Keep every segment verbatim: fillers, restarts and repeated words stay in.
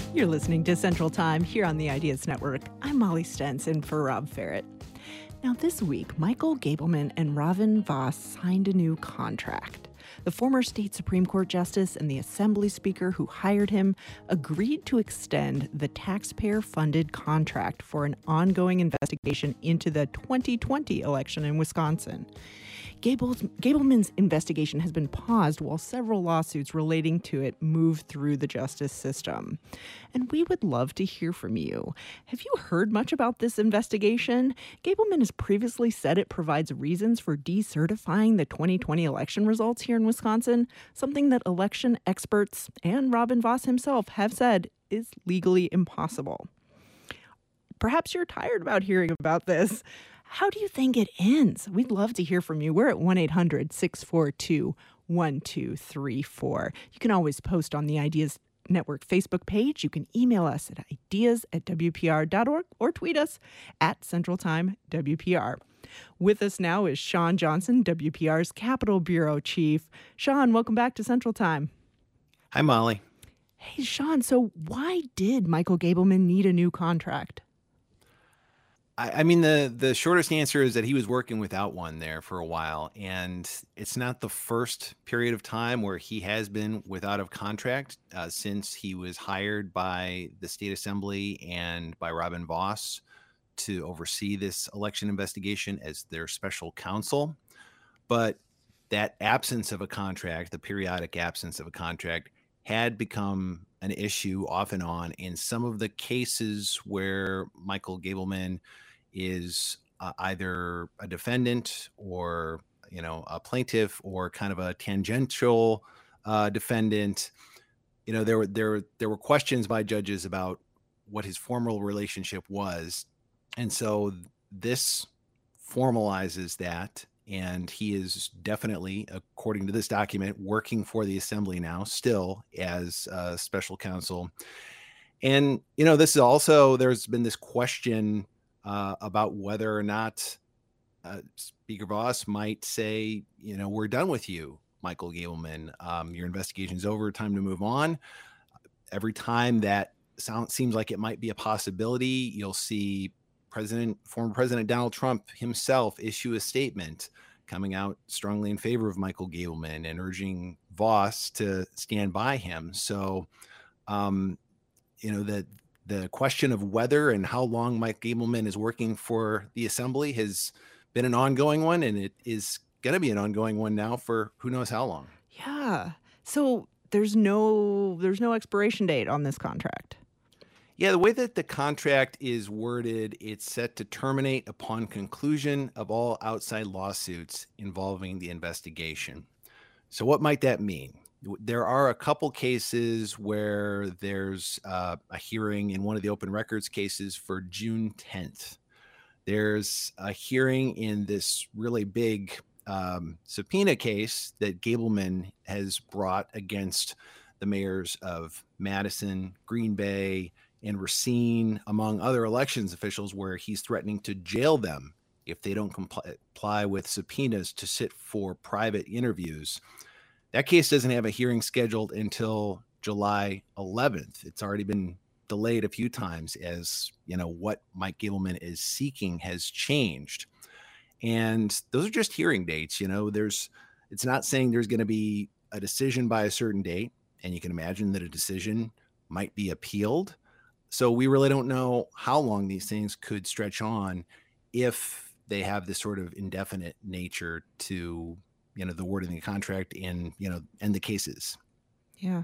You're listening to Central Time here on the Ideas Network. I'm Molly Stentz in for Rob Ferret. Now, this week, Michael Gableman and Robin Vos signed a new contract. The former state Supreme Court justice and the Assembly Speaker who hired him agreed to extend the taxpayer-funded contract for an ongoing investigation into the twenty twenty election in Wisconsin. Gable's, Gableman's investigation has been paused while several lawsuits relating to it move through the justice system. And we would love to hear from you. Have you heard much about this investigation? Gableman has previously said it provides reasons for decertifying the twenty twenty election results here in Wisconsin, something that election experts and Robin Vos himself have said is legally impossible. Perhaps you're tired about hearing about this. How do you think it ends? We'd love to hear from you. We're at one eight hundred six four two one two three four. You can always post on the Ideas Network Facebook page. You can email us at ideas at w p r dot org or tweet us at Central Time W P R. With us now is Sean Johnson, W P R's Capitol Bureau Chief. Sean, welcome back to Central Time. Hi, Molly. Hey, Sean, so why did Michael Gableman need a new contract? I, I mean, the, the shortest answer is that he was working without one there for a while. And it's not the first period of time where he has been without a contract uh, since he was hired by the state assembly and by Robin Vos to oversee this election investigation as their special counsel. But that absence of a contract, the periodic absence of a contract, had become an issue off and on in some of the cases where Michael Gableman is uh, either a defendant or, you know, a plaintiff or kind of a tangential uh, defendant. You know, there were there there were questions by judges about what his formal relationship was, and so this formalizes that. And he is definitely, according to this document, working for the assembly now, still as a special counsel. And, you know, this is also, there's been this question uh, about whether or not uh, Speaker Vos might say, you know, we're done with you, Michael Gableman. Um, your investigation's over, time to move on. Every time that sound, seems like it might be a possibility, you'll see President, former President Donald Trump himself issue a statement coming out strongly in favor of Michael Gableman and urging Vos to stand by him. So, um, you know, the the question of whether and how long Mike Gableman is working for the assembly has been an ongoing one, and it is going to be an ongoing one now for who knows how long. Yeah. So there's no there's no expiration date on this contract. Yeah, the way that the contract is worded, it's set to terminate upon conclusion of all outside lawsuits involving the investigation. So what might that mean? There are a couple cases where there's uh, a hearing in one of the open records cases for June tenth. There's a hearing in this really big um, subpoena case that Gableman has brought against the mayors of Madison, Green Bay, and Racine, among other elections officials, where he's threatening to jail them if they don't comply, comply with subpoenas to sit for private interviews. That case doesn't have a hearing scheduled until July eleventh. It's already been delayed a few times as, you know, what Mike Gableman is seeking has changed. And those are just hearing dates. You know, there's, it's not saying there's going to be a decision by a certain date. And you can imagine that a decision might be appealed. So we really don't know how long these things could stretch on if they have this sort of indefinite nature to, you know, the word in the contract and, you know, and the cases. Yeah.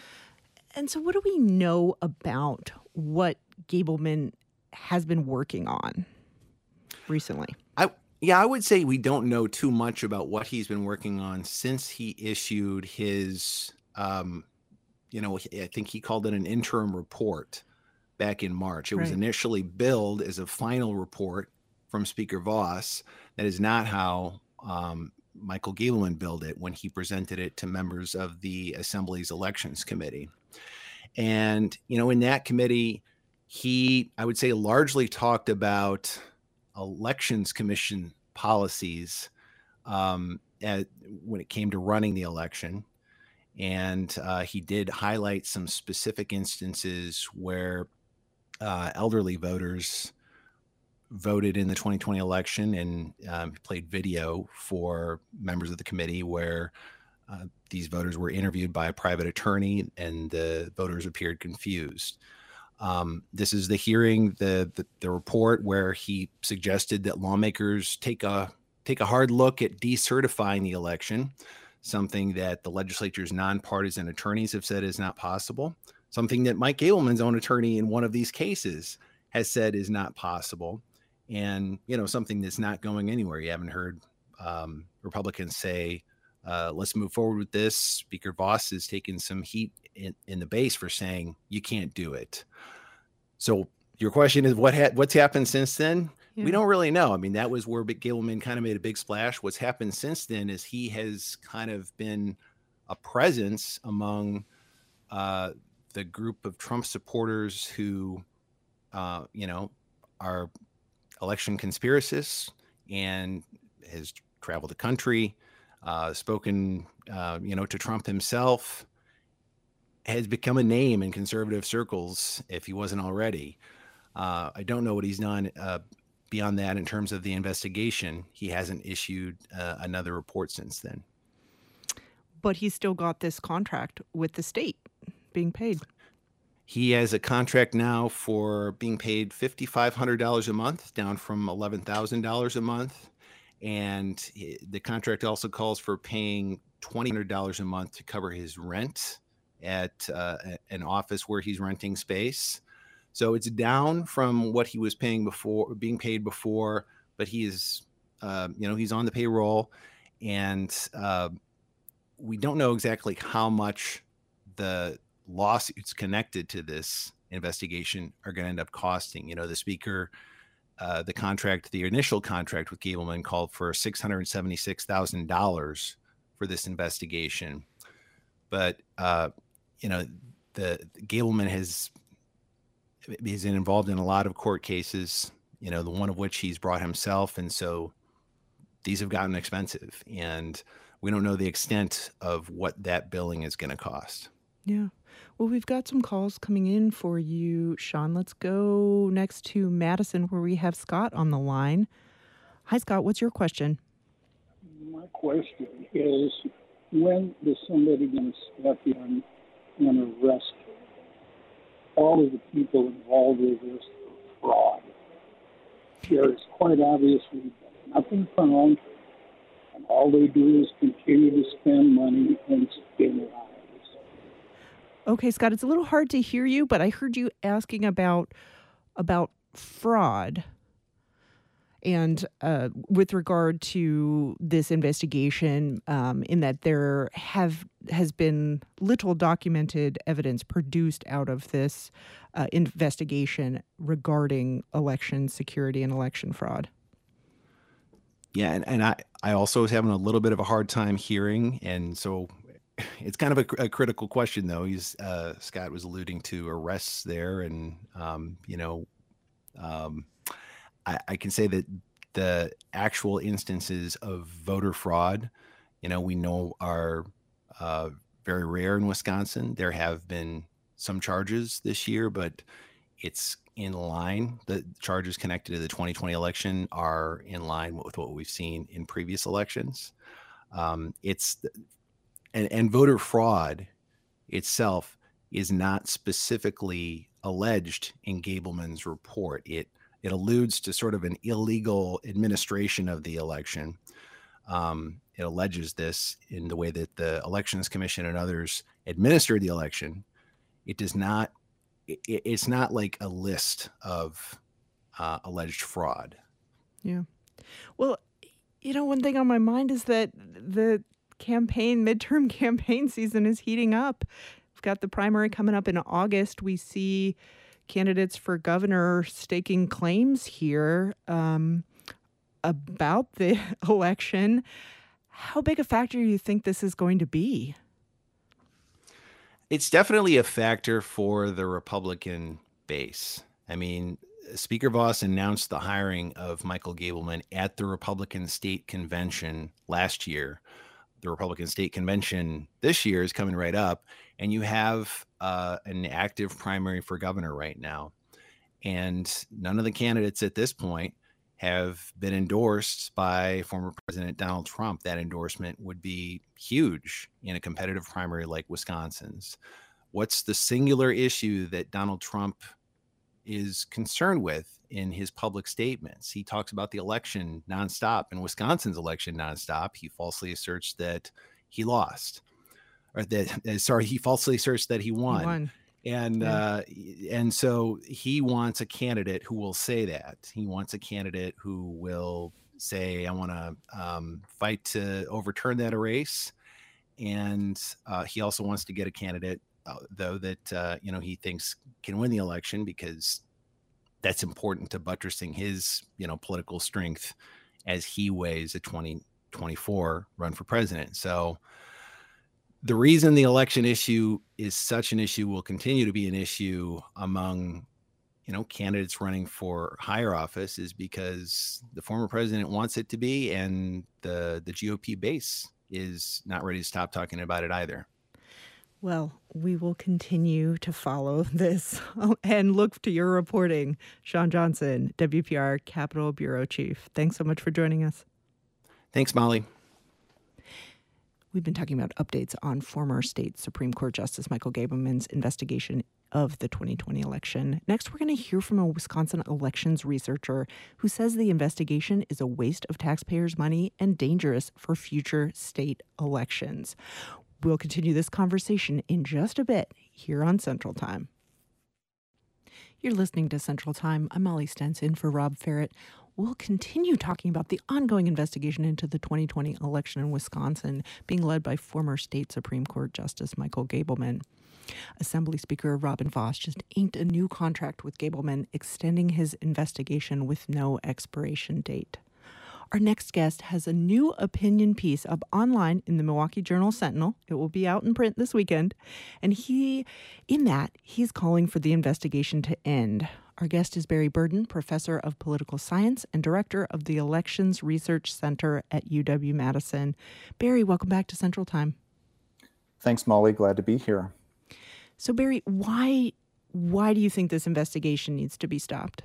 And so what do we know about what Gableman has been working on recently? I yeah, I would say we don't know too much about what he's been working on since he issued his, um, you know, I think he called it an interim report back in March. It was Right. initially billed as a final report from Speaker Vos. That is not how um, Michael Gableman billed it when he presented it to members of the Assembly's Elections Committee. And, you know, in that committee, he, I would say, largely talked about Elections Commission policies um, at, when it came to running the election. And uh, he did highlight some specific instances where uh, elderly voters voted in the twenty twenty election, and um, played video for members of the committee where uh, these voters were interviewed by a private attorney, and the voters appeared confused. Um, this is the hearing, the, the the report where he suggested that lawmakers take a take a hard look at decertifying the election, something that the legislature's nonpartisan attorneys have said is not possible, something that Mike Gableman's own attorney in one of these cases has said is not possible, and you know something that's not going anywhere. You haven't heard um, Republicans say, uh, let's move forward with this. Speaker Vos has taken some heat in, in the base for saying you can't do it. So your question is, what ha- what's happened since then? Yeah. We don't really know. I mean, that was where Gableman kind of made a big splash. What's happened since then is he has kind of been a presence among uh, the group of Trump supporters who, uh, you know, are election conspiracists, and has traveled the country, uh, spoken, uh, you know, to Trump himself, has become a name in conservative circles if he wasn't already. Uh, I don't know what he's done uh, beyond that in terms of the investigation. He hasn't issued uh, another report since then. But he's still got this contract with the state being paid. He has a contract now for being paid five thousand five hundred dollars a month, down from eleven thousand dollars a month. And the contract also calls for paying two thousand two hundred dollars a month to cover his rent at uh, an office where he's renting space. So it's down from what he was paying before, being paid before, but he is, uh, you know, he's on the payroll, and uh, we don't know exactly how much the lawsuits connected to this investigation are going to end up costing. You know, the speaker, uh, the contract, the initial contract with Gableman called for six hundred seventy-six thousand dollars for this investigation. But, uh, you know, the, the Gableman has, he's been involved in a lot of court cases, you know, the one of which he's brought himself. And so these have gotten expensive, and we don't know the extent of what that billing is going to cost. Yeah. Well, we've got some calls coming in for you, Sean. Let's go next to Madison, where we have Scott on the line. Hi, Scott. What's your question? My question is, when is somebody going to step in and arrest all of the people involved with this fraud? There is quite obviously nothing found, and all they do is continue to spend money and spin lives. Okay, Scott, it's a little hard to hear you, but I heard you asking about about fraud. And uh, with regard to this investigation, um, in that there have has been little documented evidence produced out of this uh, investigation regarding election security and election fraud. Yeah, and, and I, I also was having a little bit of a hard time hearing, and so it's kind of a, a critical question, though. He's uh, Scott was alluding to arrests there, and um, you know. Um, I, I can say that the actual instances of voter fraud, you know, we know are uh, very rare in Wisconsin. There have been some charges this year, but it's in line. The charges connected to the twenty twenty election are in line with what we've seen in previous elections. Um, it's and, and voter fraud itself is not specifically alleged in Gableman's report. It It alludes to sort of an illegal administration of the election. Um, it alleges this in the way that the Elections Commission and others administered the election. It does not, it, it's not like a list of uh, alleged fraud. Yeah. Well, you know, one thing on my mind is that the campaign, midterm campaign season is heating up. We've got the primary coming up in August. We see candidates for governor staking claims here um, about the election. How big a factor do you think this is going to be? It's definitely a factor for the Republican base. I mean, Speaker Vos announced the hiring of Michael Gableman at the Republican state convention last year. the Republican State Convention this year is coming right up, and you have uh, an active primary for governor right now. And none of the candidates at this point have been endorsed by former President Donald Trump. That endorsement would be huge in a competitive primary like Wisconsin's. What's the singular issue that Donald Trump is concerned with in his public statements? He talks about the election nonstop, and Wisconsin's election nonstop. He falsely asserts that he lost, or that, sorry, he falsely asserts that he won. He won. And Yeah. uh, and so he wants a candidate who will say that. He wants a candidate who will say, I want to um, fight to overturn that erase. And uh, he also wants to get a candidate, uh, though, that uh, you know he thinks can win the election, because that's important to buttressing his you know political strength as he weighs a twenty twenty-four run for president. So the reason the election issue is such an issue, will continue to be an issue among, you know, candidates running for higher office, is because the former president wants it to be, and the the G O P base is not ready to stop talking about it either. Well, we will continue to follow this and look to your reporting. Sean Johnson, W P R Capitol Bureau Chief. Thanks so much for joining us. Thanks, Molly. We've been talking about updates on former state Supreme Court Justice Michael Gableman's investigation of the twenty twenty election. Next, we're going to hear from a Wisconsin elections researcher who says the investigation is a waste of taxpayers' money and dangerous for future state elections. We'll continue this conversation in just a bit here on Central Time. You're listening to Central Time. I'm Molly Stentz in for Rob Ferret. We'll continue talking about the ongoing investigation into the twenty twenty election in Wisconsin, being led by former state Supreme Court Justice Michael Gableman. Assembly Speaker Robin Vos just inked a new contract with Gableman, extending his investigation with no expiration date. Our next guest has a new opinion piece up online in the Milwaukee Journal-Sentinel. It will be out in print this weekend. And he, in that, he's calling for the investigation to end. Our guest is Barry Burden, professor of political science and director of the Elections Research Center at U W-Madison. Barry, welcome back to Central Time. Thanks, Molly. Glad to be here. So, Barry, why why do you think this investigation needs to be stopped?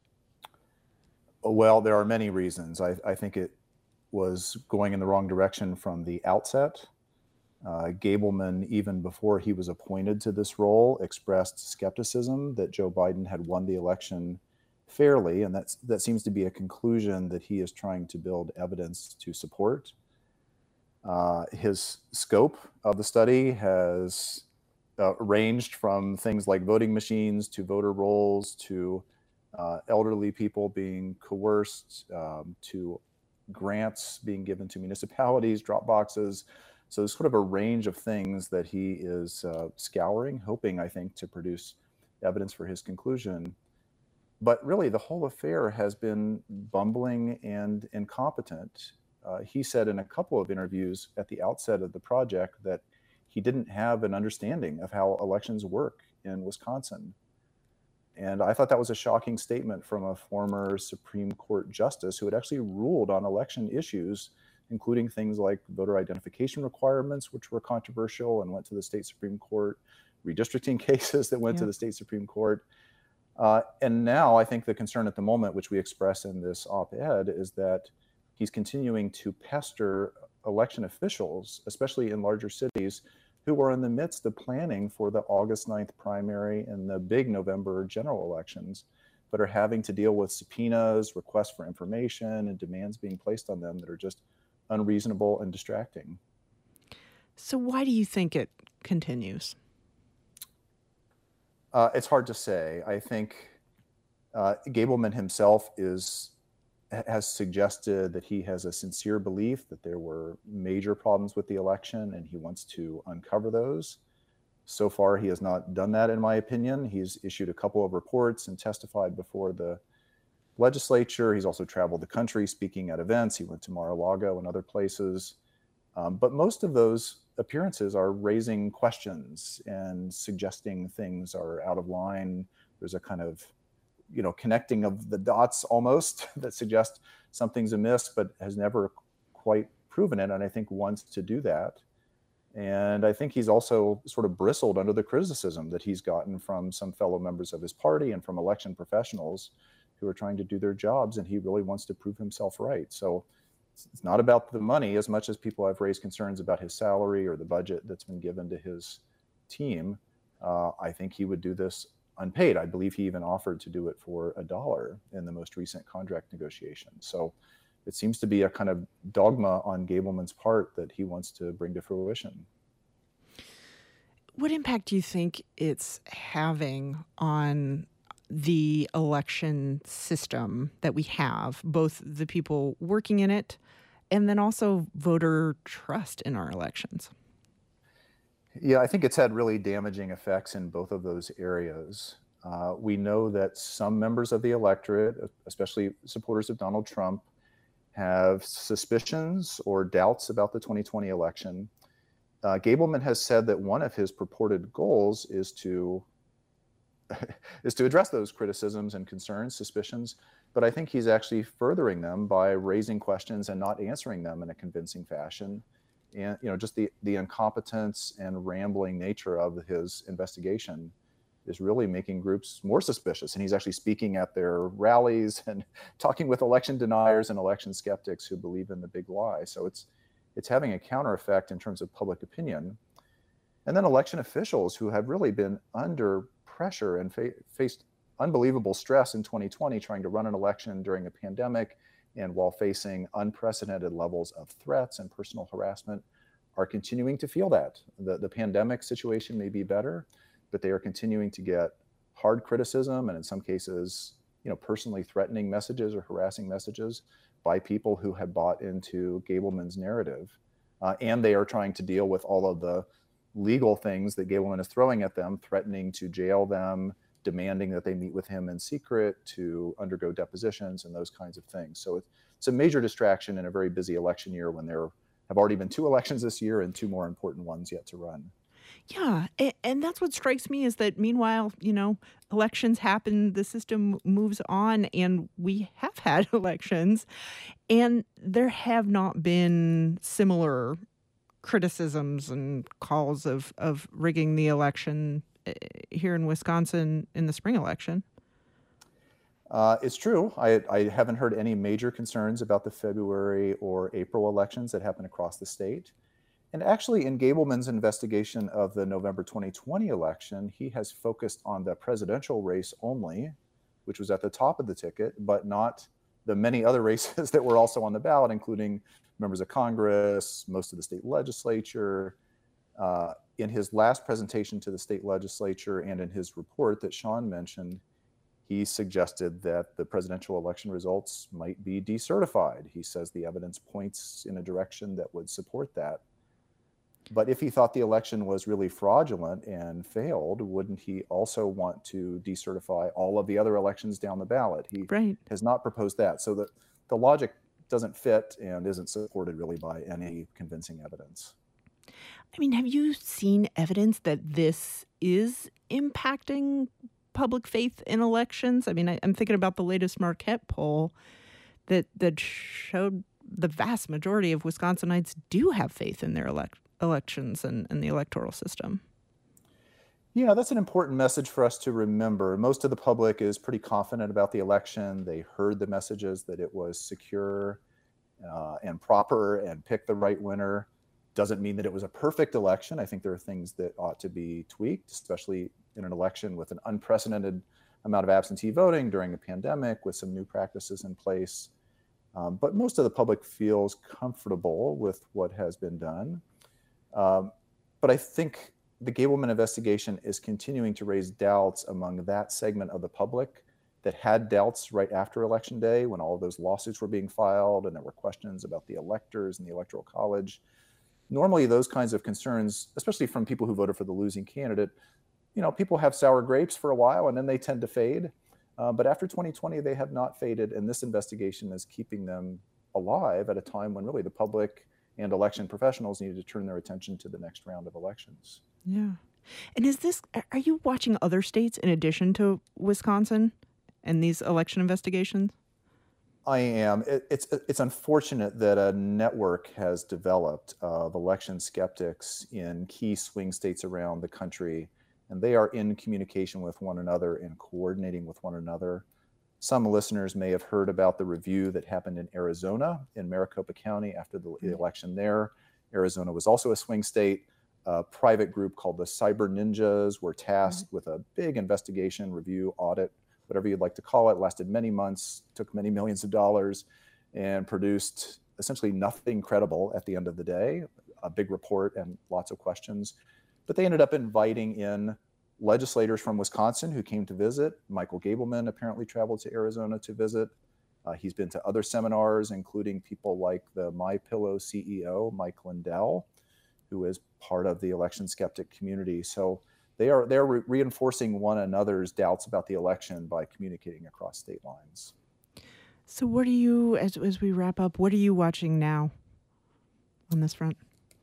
Well, there are many reasons. I, I think it was going in the wrong direction from the outset. Uh, Gableman, even before he was appointed to this role, expressed skepticism that Joe Biden had won the election fairly, and that's, that seems to be a conclusion that he is trying to build evidence to support. Uh, his scope of the study has uh, ranged from things like voting machines to voter rolls to uh, elderly people being coerced, um, to grants being given to municipalities, drop boxes. So there's sort of a range of things that he is uh, scouring, hoping, I think, to produce evidence for his conclusion. But really, the whole affair has been bumbling and incompetent. Uh, he said in a couple of interviews at the outset of the project that he didn't have an understanding of how elections work in Wisconsin. And I thought that was a shocking statement from a former Supreme Court justice who had actually ruled on election issues, including things like voter identification requirements, which were controversial and went to the state Supreme Court, redistricting cases that went yeah. to the state Supreme Court. Uh, and now I think the concern at the moment, which we express in this op-ed, is that he's continuing to pester election officials, especially in larger cities, who are in the midst of planning for the August ninth primary and the big November general elections, but are having to deal with subpoenas, requests for information, and demands being placed on them that are just unreasonable and distracting. So why do you think it continues? Uh, it's hard to say. I think uh, Gableman himself is has suggested that he has a sincere belief that there were major problems with the election and he wants to uncover those. So far, he has not done that, in my opinion. He's issued a couple of reports and testified before the legislature. He's also traveled the country speaking at events. He went to Mar-a-Lago and other places. Um, but most of those appearances are raising questions and suggesting things are out of line. There's a kind of, you know, connecting of the dots almost that suggest something's amiss, but has never quite proven it, and I think wants to do that. And I think he's also sort of bristled under the criticism that he's gotten from some fellow members of his party and from election professionals who are trying to do their jobs, and he really wants to prove himself right. So it's not about the money as much as people have raised concerns about his salary or the budget that's been given to his team. Uh, I think he would do this unpaid. I believe he even offered to do it for a dollar in the most recent contract negotiation. So it seems to be a kind of dogma on Gableman's part that he wants to bring to fruition. What impact do you think it's having on the election system that we have, both the people working in it and then also voter trust in our elections? Yeah, I think it's had really damaging effects in both of those areas. Uh, we know that some members of the electorate, especially supporters of Donald Trump, have suspicions or doubts about the twenty twenty election. Uh, Gableman has said that one of his purported goals is to is to address those criticisms and concerns, suspicions, but I think he's actually furthering them by raising questions and not answering them in a convincing fashion. And you know, just the the incompetence and rambling nature of his investigation is really making groups more suspicious. And he's actually speaking at their rallies and talking with election deniers and election skeptics who believe in the big lie. So it's it's having a counter effect in terms of public opinion. And then election officials who have really been under pressure and fa- faced unbelievable stress in twenty twenty trying to run an election during a pandemic and while facing unprecedented levels of threats and personal harassment are continuing to feel that. The, the pandemic situation may be better, but they are continuing to get hard criticism and in some cases, you know, personally threatening messages or harassing messages by people who have bought into Gableman's narrative. Uh, and they are trying to deal with all of the legal things that Gableman is throwing at them, threatening to jail them, demanding that they meet with him in secret, to undergo depositions and those kinds of things. So it's, it's a major distraction in a very busy election year when there have already been two elections this year and two more important ones yet to run. Yeah, and, and that's what strikes me is that meanwhile, you know, elections happen, the system moves on, and we have had elections, and there have not been similar criticisms and calls of, of rigging the election here in Wisconsin in the spring election. Uh, it's true. I, I haven't heard any major concerns about the February or April elections that happen across the state. And actually, in Gableman's investigation of the November twenty twenty election, he has focused on the presidential race only, which was at the top of the ticket, but not the many other races that were also on the ballot, including members of Congress, most of the state legislature. Uh, in his last presentation to the state legislature and in his report that Sean mentioned, he suggested that the presidential election results might be decertified. He says the evidence points in a direction that would support that. But if he thought the election was really fraudulent and failed, wouldn't he also want to decertify all of the other elections down the ballot? He right. has not proposed that. So the, the logic doesn't fit and isn't supported really by any convincing evidence. I mean, have you seen evidence that this is impacting public faith in elections? I mean, I, I'm thinking about the latest Marquette poll that that showed the vast majority of Wisconsinites do have faith in their elect, elections and, and the electoral system. Yeah, that's an important message for us to remember. Most of the public is pretty confident about the election. They heard the messages that it was secure uh, and proper and picked the right winner. Doesn't mean that it was a perfect election. I think there are things that ought to be tweaked, especially in an election with an unprecedented amount of absentee voting during a pandemic with some new practices in place. Um, but most of the public feels comfortable with what has been done. Um, but I think the Gableman investigation is continuing to raise doubts among that segment of the public that had doubts right after Election Day when all of those lawsuits were being filed and there were questions about the electors and the Electoral College. Normally, those kinds of concerns, especially from people who voted for the losing candidate, you know, people have sour grapes for a while and then they tend to fade. Uh, but after twenty twenty, they have not faded. And this investigation is keeping them alive at a time when really the public and election professionals needed to turn their attention to the next round of elections. Yeah. And is this, are you watching other states in addition to Wisconsin and these election investigations? I am. It, it's it's unfortunate that a network has developed of election skeptics in key swing states around the country, and they are in communication with one another and coordinating with one another. Some listeners may have heard about the review that happened in Arizona, in Maricopa County, after the, the election there. Arizona was also a swing state. A private group called the Cyber Ninjas were tasked mm-hmm. with a big investigation, review, audit, whatever you'd like to call it. Lasted many months, took many millions of dollars, and produced essentially nothing credible at the end of the day. A big report and lots of questions. But they ended up inviting in legislators from Wisconsin who came to visit. Michael Gableman apparently traveled to Arizona to visit. Uh, he's been to other seminars, including people like the MyPillow C E O, Mike Lindell, who is part of the election skeptic community. So they are they're re- reinforcing one another's doubts about the election by communicating across state lines. So what are you, as, as we wrap up, what are you watching now on this front?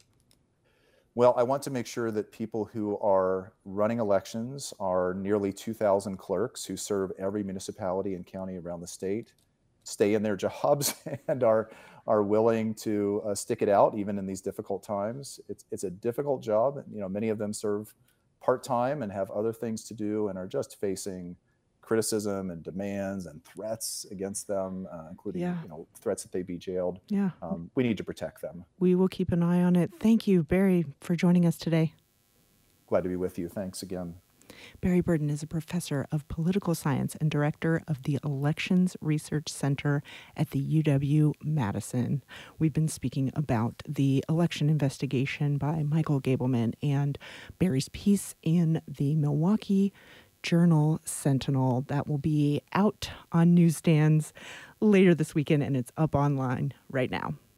Well, I want to make sure that people who are running elections, are nearly two thousand clerks who serve every municipality and county around the state, stay in their jobs and are are willing to uh, stick it out even in these difficult times. It's it's a difficult job. You know, many of them serve part-time and have other things to do and are just facing criticism and demands and threats against them, uh, including yeah. you know threats that they be jailed. Yeah, um, we need to protect them. We will keep an eye on it. Thank you, Barry, for joining us today. Glad to be with you. Thanks again. Barry Burden is a professor of political science and director of the Elections Research Center at the U W-Madison. We've been speaking about the election investigation by Michael Gableman and Barry's piece in the Milwaukee Journal Sentinel that will be out on newsstands later this weekend, and it's up online right now.